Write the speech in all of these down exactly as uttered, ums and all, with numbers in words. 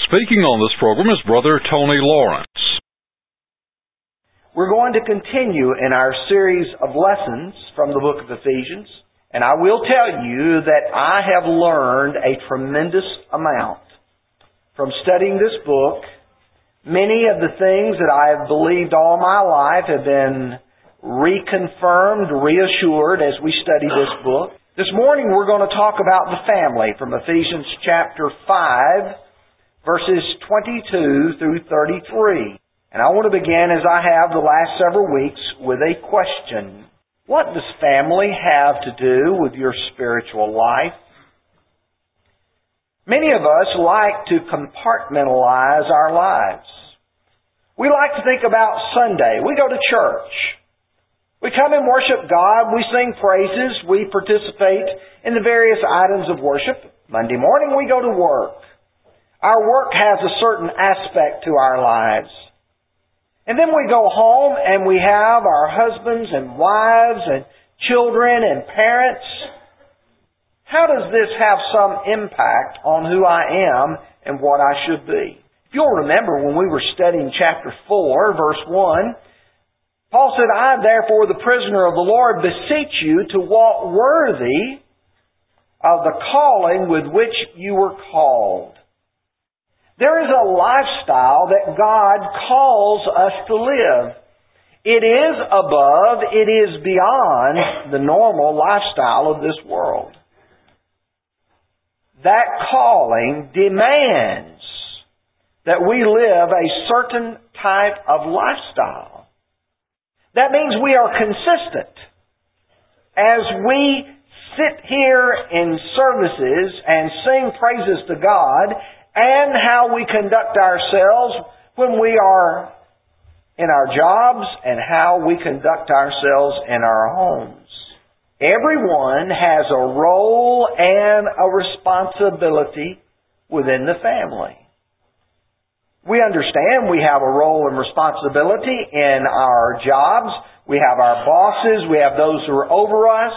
Speaking on this program is Brother Tony Lawrence. We're going to continue in our series of lessons from the book of Ephesians, and I will tell you that I have learned a tremendous amount from studying this book. Many of the things that I have believed all my life have been reconfirmed, reassured as we study this book. This morning we're going to talk about the family from Ephesians chapter five, verses twenty-two through thirty-three. And I want to begin, as I have the last several weeks, with a question. What does family have to do with your spiritual life? Many of us like to compartmentalize our lives. We like to think about Sunday. We go to church. We come and worship God. We sing praises. We participate in the various items of worship. Monday morning we go to work. Our work has a certain aspect to our lives. And then we go home and we have our husbands and wives and children and parents. How does this have some impact on who I am and what I should be? If you'll remember when we were studying chapter four, verse one, Paul said, I therefore, the prisoner of the Lord, beseech you to walk worthy of the calling with which you were called. There is a lifestyle that God calls us to live. It is above, it is beyond the normal lifestyle of this world. That calling demands that we live a certain type of lifestyle. That means we are consistent. As we sit here in services and sing praises to God, and how we conduct ourselves when we are in our jobs and how we conduct ourselves in our homes. Everyone has a role and a responsibility within the family. We understand we have a role and responsibility in our jobs. We have our bosses. We have those who are over us.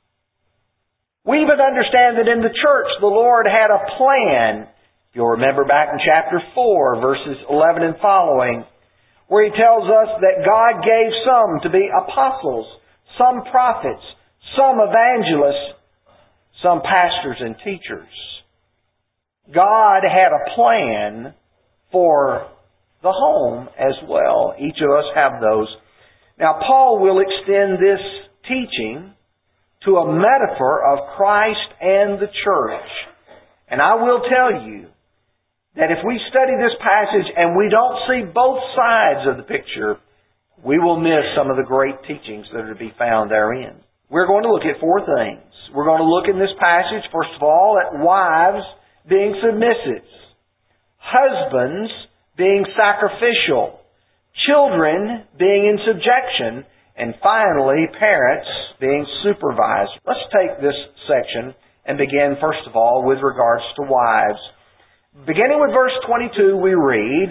We even understand that in the church the Lord had a plan. You'll remember back in chapter four, verses eleven and following, where He tells us that God gave some to be apostles, some prophets, some evangelists, some pastors and teachers. God had a plan for the home as well. Each of us have those. Now, Paul will extend this teaching to a metaphor of Christ and the church. And I will tell you that if we study this passage and we don't see both sides of the picture, we will miss some of the great teachings that are to be found therein. We're going to look at four things. We're going to look in this passage, first of all, at wives being submissive, husbands being sacrificial, children being in subjection, and finally, parents being supervised. Let's take this section and begin, first of all, with regards to wives. Beginning with verse twenty-two, we read,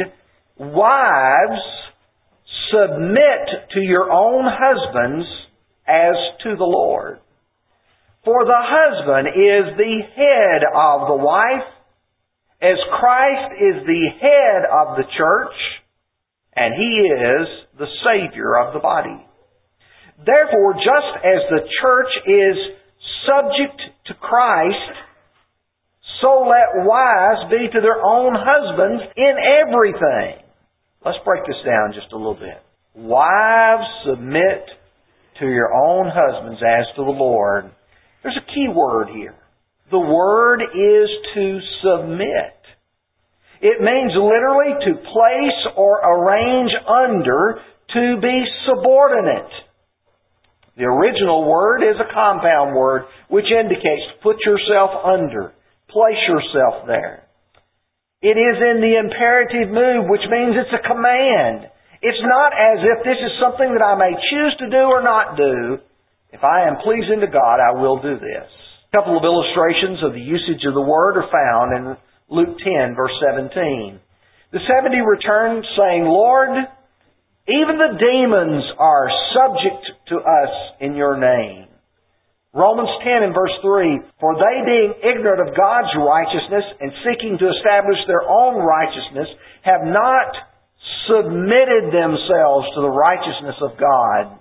Wives, submit to your own husbands as to the Lord. For the husband is the head of the wife, as Christ is the head of the church, and He is the Savior of the body. Therefore, just as the church is subject to Christ, so let wives be to their own husbands in everything. Let's break this down just a little bit. Wives, submit to your own husbands as to the Lord. There's a key word here. The word is to submit. It means literally to place or arrange under, to be subordinate. The original word is a compound word which indicates to put yourself under. Place yourself there. It is in the imperative mood, which means it's a command. It's not as if this is something that I may choose to do or not do. If I am pleasing to God, I will do this. A couple of illustrations of the usage of the word are found in Luke ten, verse seventeen. The seventy returned, saying, Lord, even the demons are subject to us in your name. Romans ten and verse three, for they being ignorant of God's righteousness and seeking to establish their own righteousness, have not submitted themselves to the righteousness of God.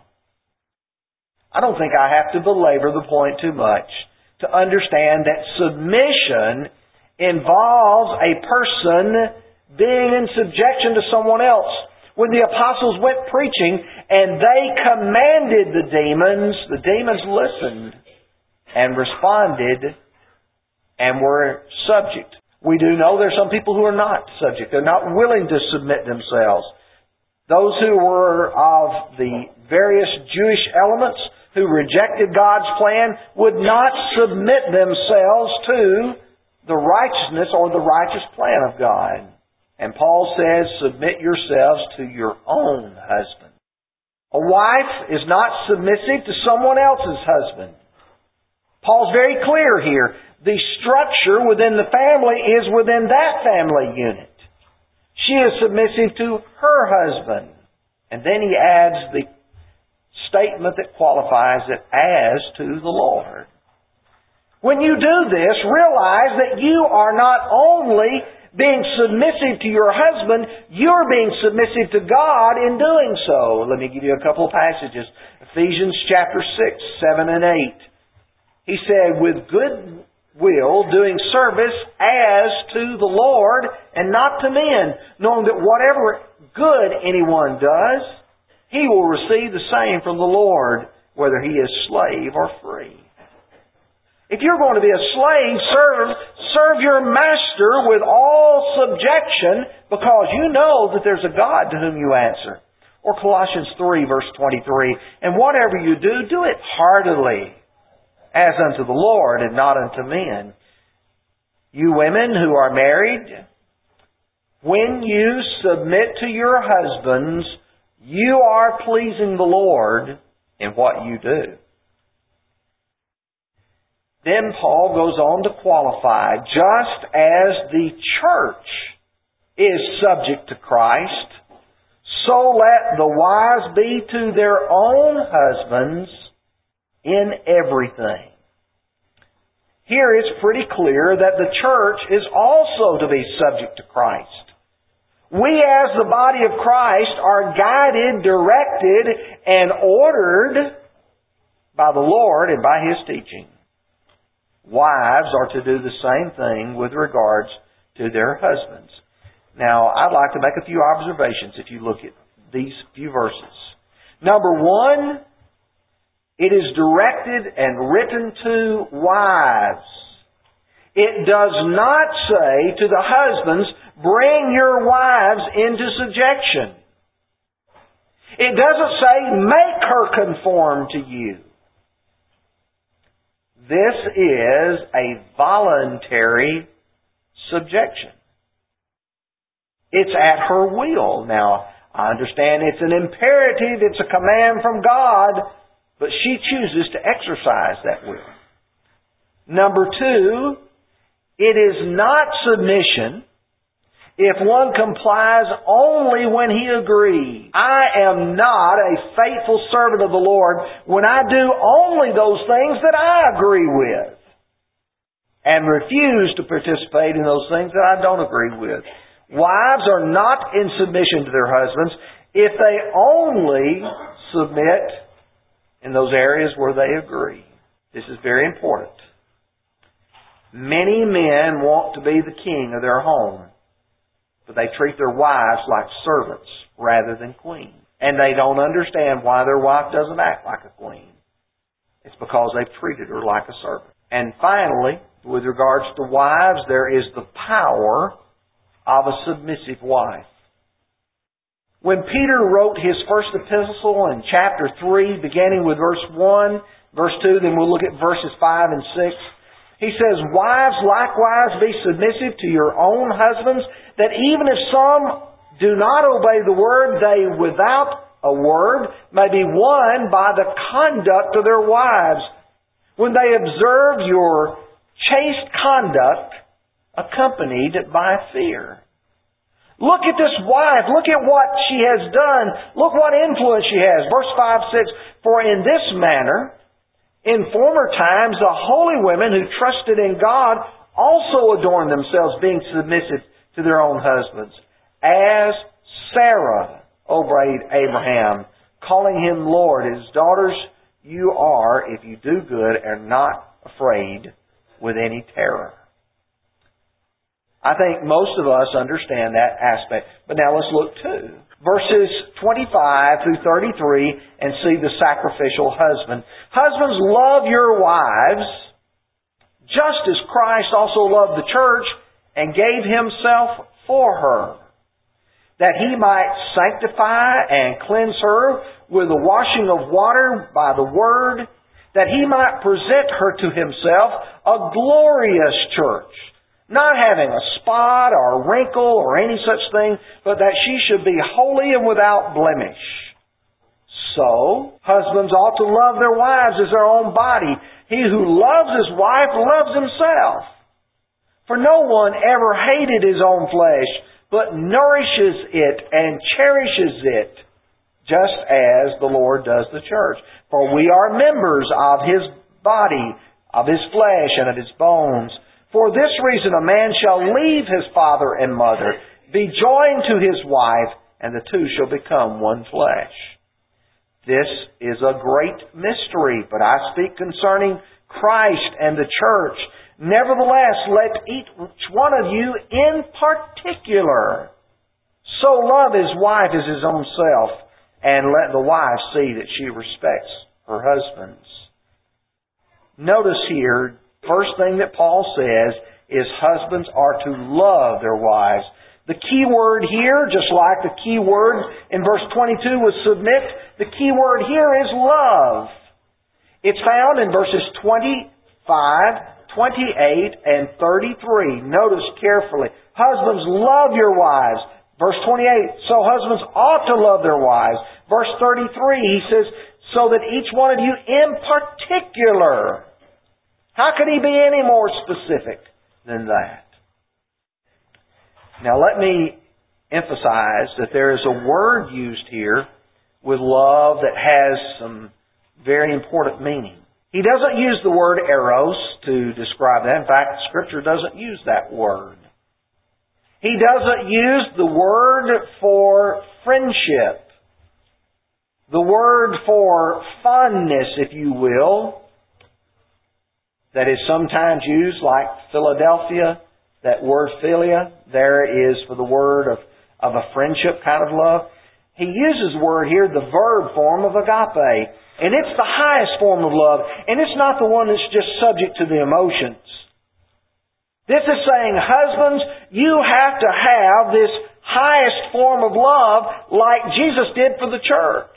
I don't think I have to belabor the point too much to understand that submission involves a person being in subjection to someone else. When the apostles went preaching and they commanded the demons, the demons listened and responded and were subject. We do know there are some people who are not subject. They're not willing to submit themselves. Those who were of the various Jewish elements who rejected God's plan would not submit themselves to the righteousness or the righteous plan of God. And Paul says, submit yourselves to your own husband. A wife is not submissive to someone else's husband. Paul's very clear here. The structure within the family is within that family unit. She is submissive to her husband. And then he adds the statement that qualifies it as to the Lord. When you do this, realize that you are not only being submissive to your husband, you're being submissive to God in doing so. Let me give you a couple of passages. Ephesians chapter six, seven and eight. He said, with good will, doing service as to the Lord and not to men, knowing that whatever good anyone does, he will receive the same from the Lord, whether he is slave or free. If you're going to be a slave, serve, serve your master with all subjection, because you know that there's a God to whom you answer. Or Colossians three, verse twenty-three, and whatever you do, do it heartily, as unto the Lord and not unto men. You women who are married, when you submit to your husbands, you are pleasing the Lord in what you do. Then Paul goes on to qualify, just as the church is subject to Christ, so let the wives be to their own husbands in everything. Here it's pretty clear that the church is also to be subject to Christ. We as the body of Christ are guided, directed, and ordered by the Lord and by His teaching. Wives are to do the same thing with regards to their husbands. Now, I'd like to make a few observations if you look at these few verses. Number one, it is directed and written to wives. It does not say to the husbands, bring your wives into subjection. It doesn't say, make her conform to you. This is a voluntary subjection. It's at her will. Now, I understand it's an imperative, it's a command from God, but she chooses to exercise that will. Number two, it is not submission if one complies only when he agrees. I am not a faithful servant of the Lord when I do only those things that I agree with and refuse to participate in those things that I don't agree with. Wives are not in submission to their husbands if they only submit in those areas where they agree. This is very important. Many men want to be the king of their home, but they treat their wives like servants rather than queens. And they don't understand why their wife doesn't act like a queen. It's because they've treated her like a servant. And finally, with regards to wives, there is the power of a submissive wife. When Peter wrote his first epistle in chapter three, beginning with verse one, verse two, then we'll look at verses five and six, he says, wives likewise be submissive to your own husbands, that even if some do not obey the word, they without a word may be won by the conduct of their wives, when they observe your chaste conduct accompanied by fear. Look at this wife. Look at what she has done. Look what influence she has. Verse five, six, for in this manner In former times, the holy women who trusted in God also adorned themselves, being submissive to their own husbands, as Sarah obeyed Abraham, calling him Lord. His daughters you are, if you do good, and not afraid with any terror. I think most of us understand that aspect. But now let's look to verses twenty-five through thirty-three and see the sacrificial husband. Husbands, love your wives, just as Christ also loved the church and gave Himself for her, that He might sanctify and cleanse her with the washing of water by the Word, that He might present her to Himself a glorious church, not having a spot or a wrinkle or any such thing, but that she should be holy and without blemish. So, husbands ought to love their wives as their own body. He who loves his wife loves himself. For no one ever hated his own flesh, but nourishes it and cherishes it, just as the Lord does the church. For we are members of His body, of His flesh, and of His bones. For this reason a man shall leave his father and mother, be joined to his wife, and the two shall become one flesh. This is a great mystery, but I speak concerning Christ and the church. Nevertheless, let each one of you in particular so love his wife as his own self, and let the wife see that she respects her husbands. Notice here, first thing that Paul says is husbands are to love their wives. The key word here, just like the key word in verse twenty-two was submit, the key word here is love. It's found in verses twenty-five, twenty-eight, and thirty-three. Notice carefully. Husbands, love your wives. Verse twenty-eight, so husbands ought to love their wives. Verse thirty-three, he says, so that each one of you in particular. How could he be any more specific than that? Now let me emphasize that there is a word used here with love that has some very important meaning. He doesn't use the word eros to describe that. In fact, Scripture doesn't use that word. He doesn't use the word for friendship, the word for fondness, if you will, that is sometimes used like Philadelphia, that word philia, there is for the word of, of a friendship kind of love. He uses the word here, the verb form of agape. And it's the highest form of love. And it's not the one that's just subject to the emotions. This is saying, husbands, you have to have this highest form of love like Jesus did for the church.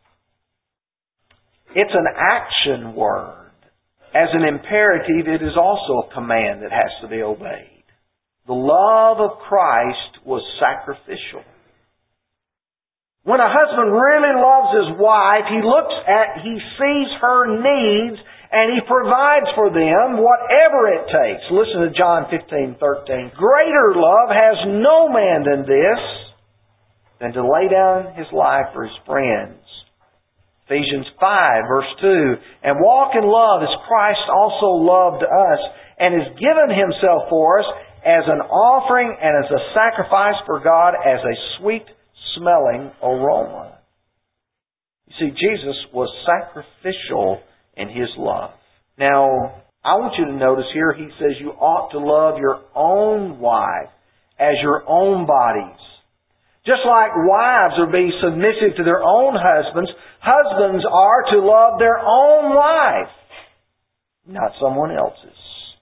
It's an action word. As an imperative, it is also a command that has to be obeyed. The love of Christ was sacrificial. When a husband really loves his wife, he looks at, he sees her needs, and he provides for them whatever it takes. Listen to John fifteen thirteen. Greater love has no man than this, than to lay down his life for his friends. Ephesians five verse two. And walk in love as Christ also loved us, and has given Himself for us as an offering and as a sacrifice for God, as a sweet smelling aroma. You see, Jesus was sacrificial in His love. Now, I want you to notice here, He says you ought to love your own wife as your own bodies. Just like wives are being submissive to their own husbands, husbands are to love their own wife, not someone else's.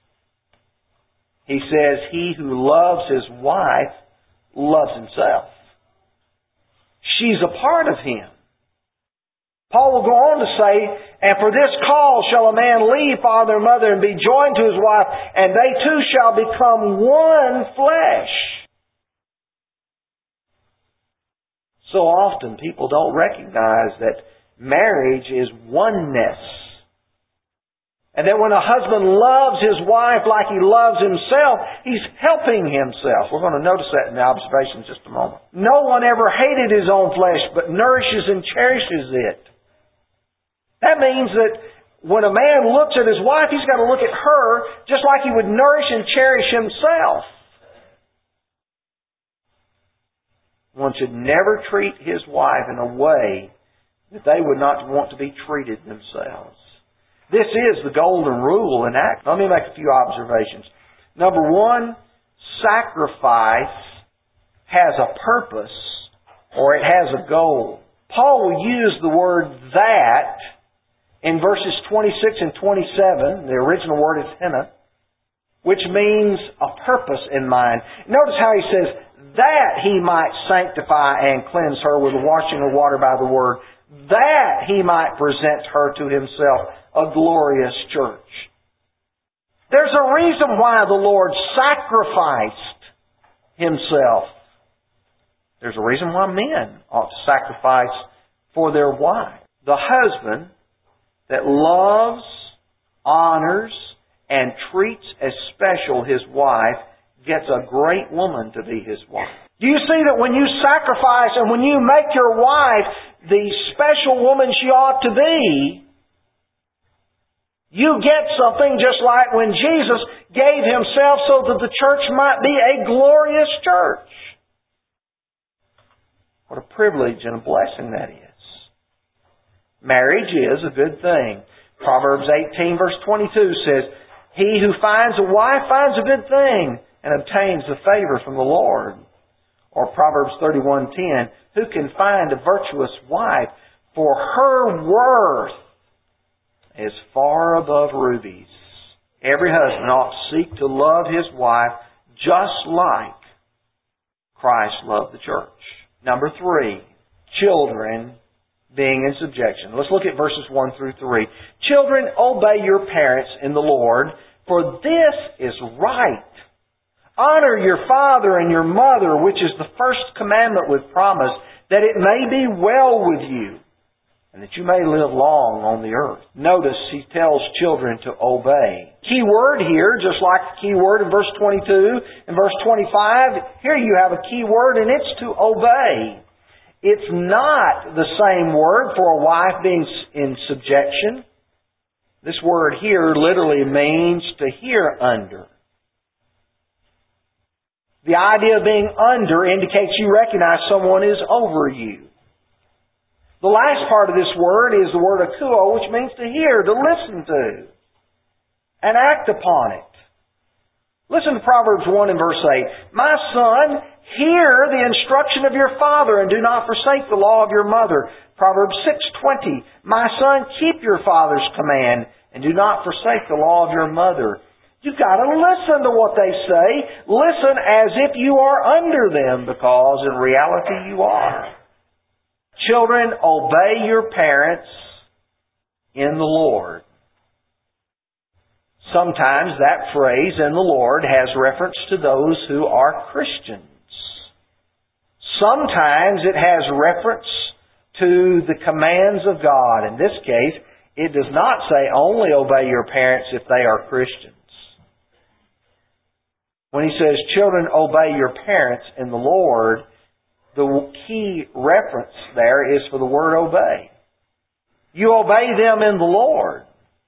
He says, he who loves his wife loves himself. She's a part of him. Paul will go on to say, and for this cause shall a man leave father and mother and be joined to his wife, and they two shall become one flesh. So often people don't recognize that marriage is oneness. And that when a husband loves his wife like he loves himself, he's helping himself. We're going to notice that in the observation in just a moment. No one ever hated his own flesh, but nourishes and cherishes it. That means that when a man looks at his wife, he's got to look at her just like he would nourish and cherish himself. One should never treat his wife in a way that they would not want to be treated themselves. This is the golden rule in act. Let me make a few observations. Number one, sacrifice has a purpose or it has a goal. Paul will use the word that in verses twenty-six and twenty-seven. The original word is henna, which means a purpose in mind. Notice how he says, that he might sanctify and cleanse her with the washing of water by the word, that he might present her to himself a glorious church. There's a reason why the Lord sacrificed Himself. There's a reason why men ought to sacrifice for their wife. The husband that loves, honors, and treats as special his wife gets a great woman to be his wife. Do you see that when you sacrifice and when you make your wife the special woman she ought to be, you get something just like when Jesus gave Himself so that the church might be a glorious church. What a privilege and a blessing that is. Marriage is a good thing. Proverbs eighteen verse twenty-two says, he who finds a wife finds a good thing and obtains the favor from the Lord. Or Proverbs thirty-one ten, who can find a virtuous wife? For her worth is far above rubies. Every husband ought to seek to love his wife just like Christ loved the church. Number three, children being in subjection. Let's look at verses one through three. Children, obey your parents in the Lord, for this is right. Honor your father and your mother, which is the first commandment with promise, that it may be well with you, and that you may live long on the earth. Notice he tells children to obey. Key word here, just like the key word in verse twenty-two and verse twenty-five, here you have a key word and it's to obey. It's not the same word for a wife being in subjection. This word here literally means to hear under. The idea of being under indicates you recognize someone is over you. The last part of this word is the word akuo, which means to hear, to listen to, and act upon it. Listen to Proverbs one and verse eight. My son, hear the instruction of your father, and do not forsake the law of your mother. Proverbs six twenty. My son, keep your father's command, and do not forsake the law of your mother. You've got to listen to what they say. Listen as if you are under them, because in reality you are. Children, obey your parents in the Lord. Sometimes that phrase, in the Lord, has reference to those who are Christians. Sometimes it has reference to the commands of God. In this case, it does not say only obey your parents if they are Christians. When he says, children, obey your parents in the Lord, the key reference there is for the word obey. You obey them in the Lord.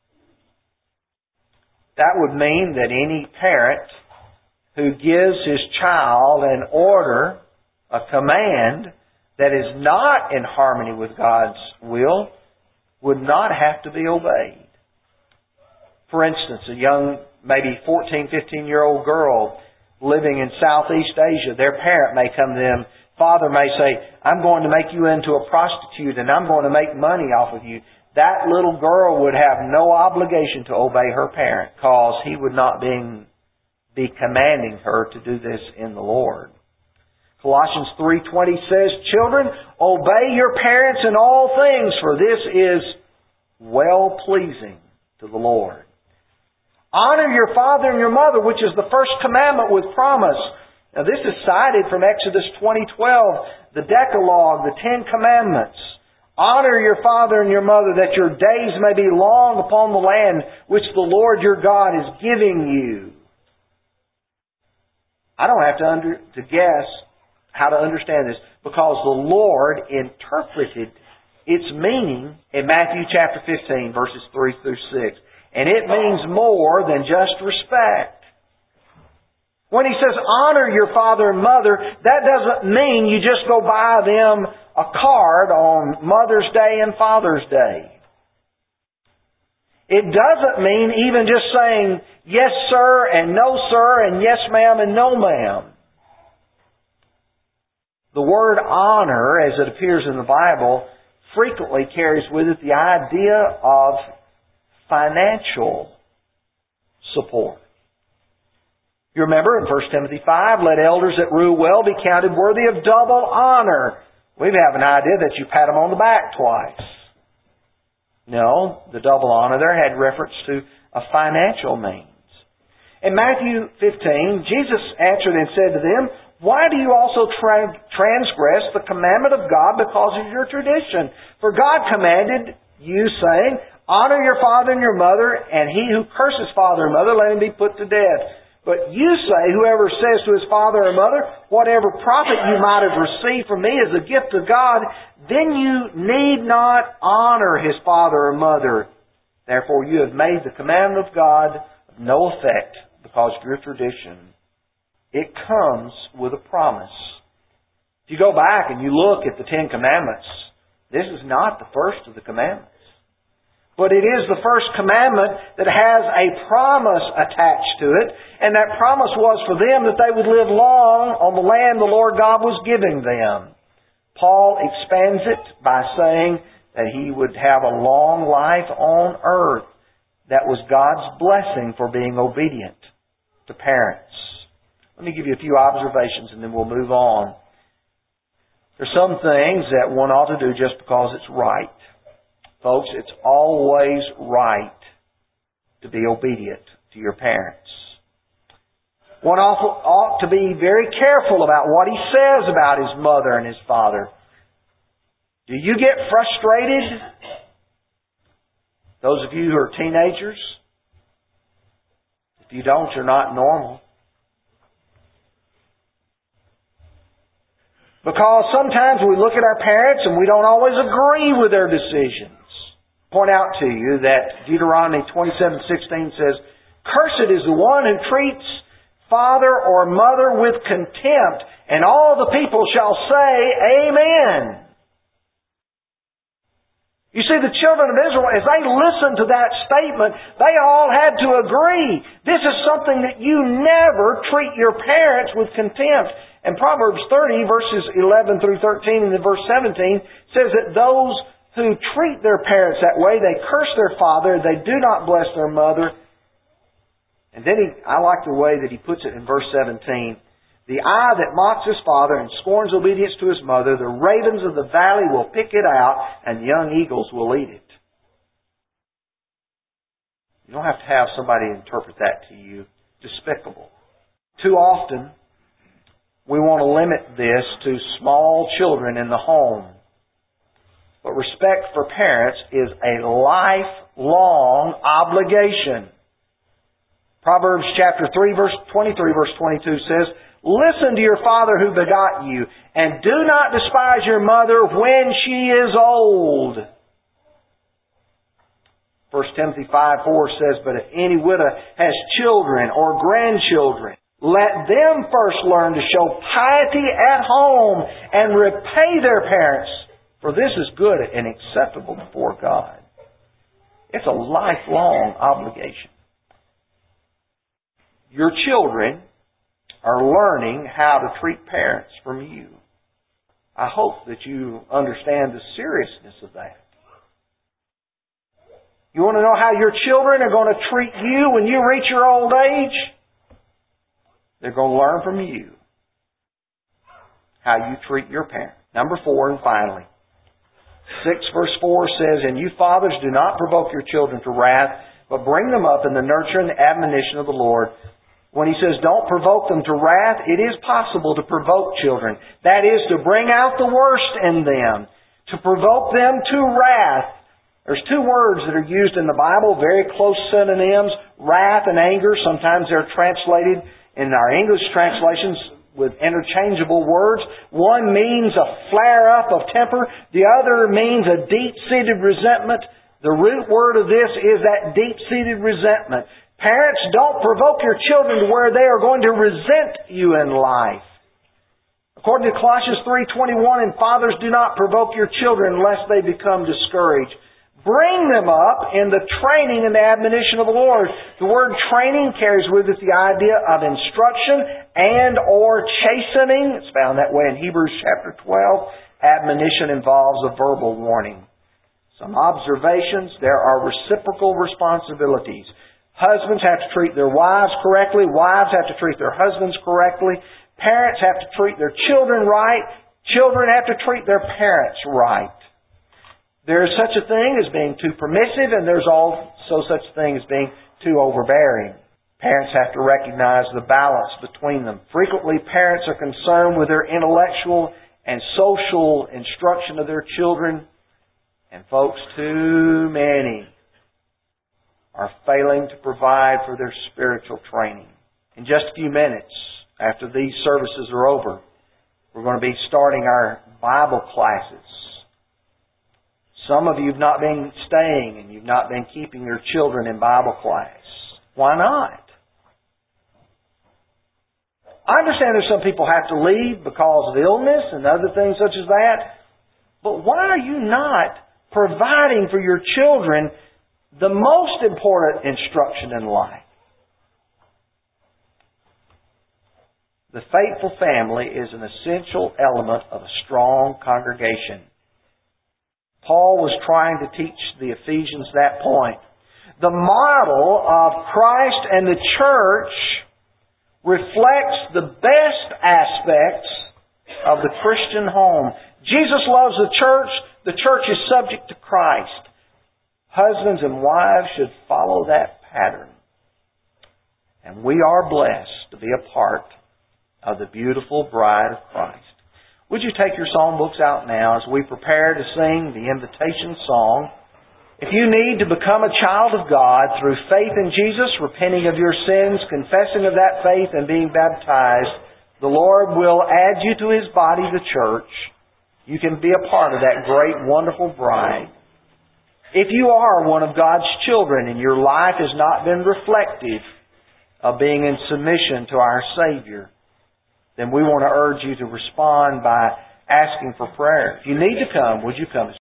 That would mean that any parent who gives his child an order, a command, that is not in harmony with God's will, would not have to be obeyed. For instance, a young, maybe fourteen, fifteen-year-old girl living in Southeast Asia, their parent may come to them, father may say, I'm going to make you into a prostitute and I'm going to make money off of you. That little girl would have no obligation to obey her parent, because he would not be, be commanding her to do this in the Lord. Colossians three twenty says, children, obey your parents in all things, for this is well-pleasing to the Lord. Honor your father and your mother, which is the first commandment with promise. Now this is cited from Exodus twenty twelve, the Decalogue, the Ten Commandments. Honor your father and your mother, that your days may be long upon the land which the Lord your God is giving you. I don't have to, under, to guess how to understand this, because the Lord interpreted its meaning in Matthew chapter fifteen, verses three through six. And it means more than just respect. When He says, honor your father and mother, that doesn't mean you just go buy them a card on Mother's Day and Father's Day. It doesn't mean even just saying, yes sir and no sir and yes ma'am and no ma'am. The word honor, as it appears in the Bible, frequently carries with it the idea of financial support. You remember in First Timothy five, let elders that rule well be counted worthy of double honor. We have an idea that you pat them on the back twice. No, the double honor there had reference to a financial means. In Matthew fifteen, Jesus answered and said to them, why do you also tra- transgress the commandment of God because of your tradition? For God commanded you, saying, honor your father and your mother, and he who curses father and mother, let him be put to death. But you say, whoever says to his father or mother, whatever profit you might have received from me is a gift of God, then you need not honor his father or mother. Therefore you have made the commandment of God of no effect because of your tradition. It comes with a promise. If you go back and you look at the Ten Commandments, this is not the first of the commandments. But it is the first commandment that has a promise attached to it. And that promise was for them that they would live long on the land the Lord God was giving them. Paul expands it by saying that he would have a long life on earth. That was God's blessing for being obedient to parents. Let me give you a few observations and then we'll move on. There's some things that one ought to do just because it's right. Folks, it's always right to be obedient to your parents. One ought to be very careful about what he says about his mother and his father. Do you get frustrated? Those of you who are teenagers? If you don't, you're not normal. Because sometimes we look at our parents and we don't always agree with their decisions. Point out to you that Deuteronomy twenty-seven sixteen says, cursed is the one who treats father or mother with contempt, and all the people shall say, Amen. You see, the children of Israel, as they listened to that statement, they all had to agree. This is something that you never treat your parents with contempt. And Proverbs thirty, verses eleven through thirteen, and then verse seventeen, says that those who treat their parents that way, they curse their father, they do not bless their mother. And then he, I like the way that he puts it in verse seventeen. The eye that mocks his father and scorns obedience to his mother, the ravens of the valley will pick it out, and young eagles will eat it. You don't have to have somebody interpret that to you. Despicable. Too often, we want to limit this to small children in the home. But respect for parents is a lifelong obligation. Proverbs chapter three, verse twenty-three, verse twenty-two says, listen to your father who begot you, and do not despise your mother when she is old. First Timothy five four says, but if any widow has children or grandchildren, let them first learn to show piety at home and repay their parents. For this is good and acceptable before God. It's a lifelong obligation. Your children are learning how to treat parents from you. I hope that you understand the seriousness of that. You want to know how your children are going to treat you when you reach your old age? They're going to learn from you how you treat your parents. Number four, and finally, six verse four says, and you fathers do not provoke your children to wrath, but bring them up in the nurture and the admonition of the Lord. When he says don't provoke them to wrath, it is possible to provoke children. That is, to bring out the worst in them. To provoke them to wrath. There's two words that are used in the Bible, very close synonyms, wrath and anger. Sometimes they're translated in our English translations with interchangeable words. One means a flare-up of temper. The other means a deep-seated resentment. The root word of this is that deep-seated resentment. Parents, don't provoke your children to where they are going to resent you in life. According to Colossians three twenty-one, and fathers, do not provoke your children lest they become discouraged. Bring them up in the training and the admonition of the Lord. The word training carries with it the idea of instruction and or chastening. It's found that way in Hebrews chapter twelve. Admonition involves a verbal warning. Some observations. There are reciprocal responsibilities. Husbands have to treat their wives correctly. Wives have to treat their husbands correctly. Parents have to treat their children right. Children have to treat their parents right. There is such a thing as being too permissive, and there's also such a thing as being too overbearing. Parents have to recognize the balance between them. Frequently, parents are concerned with their intellectual and social instruction of their children. And folks, too many are failing to provide for their spiritual training. In just a few minutes, after these services are over, we're going to be starting our Bible classes. Some of you have not been staying and you've not been keeping your children in Bible class. Why not? I understand there's some people have to leave because of illness and other things such as that. But why are you not providing for your children the most important instruction in life? The faithful family is an essential element of a strong congregation. Paul was trying to teach the Ephesians that point. The model of Christ and the church reflects the best aspects of the Christian home. Jesus loves the church. The church is subject to Christ. Husbands and wives should follow that pattern. And we are blessed to be a part of the beautiful bride of Christ. Would you take your song books out now as we prepare to sing the invitation song? If you need to become a child of God through faith in Jesus, repenting of your sins, confessing of that faith, and being baptized, the Lord will add you to His body, the church. You can be a part of that great, wonderful bride. If you are one of God's children and your life has not been reflective of being in submission to our Savior, then we want to urge you to respond by asking for prayer. If you need to come, would you come?